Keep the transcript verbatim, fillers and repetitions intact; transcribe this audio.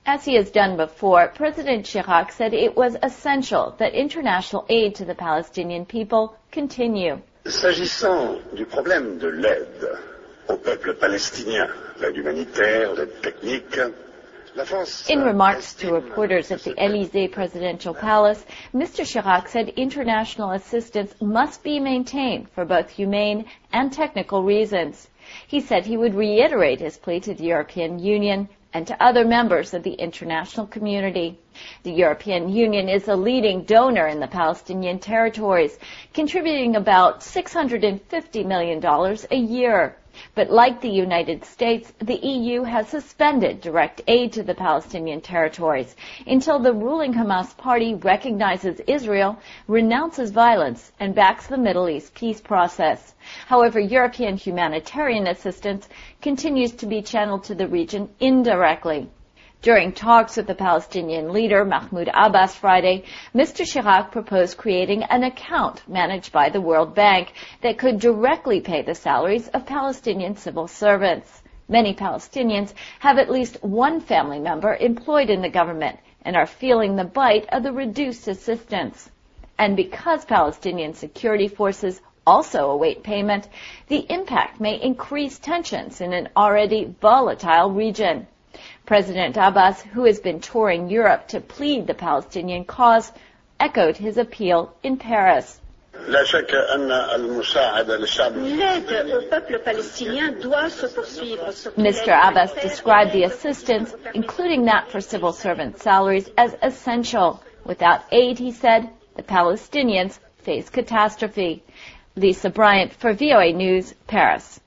As he has done before, President Chirac said it was essential that international aid to the Palestinian people continue. S'agissant du problème de l'aide au peuple palestinien, l'aide humanitaire, l'aide technique, in remarks to reporters at the Élysée presidential palace, Mister Chirac said international assistance must be maintained for both humane and technical reasons. He said he would reiterate his plea to the European Union and to other members of the international community. The European Union is a leading donor in the Palestinian territories, contributing about six hundred fifty million dollars a year. But like the United States, the E U has suspended direct aid to the Palestinian territories until the ruling Hamas party recognizes Israel, renounces violence, and backs the Middle East peace process. However, European humanitarian assistance continues to be channeled to the region indirectly. During talks with the Palestinian leader Mahmoud Abbas Friday, Mister Chirac proposed creating an account managed by the World Bank that could directly pay the salaries of Palestinian civil servants. Many Palestinians have at least one family member employed in the government and are feeling the bite of the reduced assistance. And because Palestinian security forces also await payment, the impact may increase tensions in an already volatile region. President Abbas, who has been touring Europe to plead the Palestinian cause, echoed his appeal in Paris. L'aide au peuple palestinien doit se poursuivre. Mister Abbas described the assistance, including that for civil servant salaries, as essential. Without aid, he said, the Palestinians face catastrophe. Lisa Bryant for V O A News, Paris.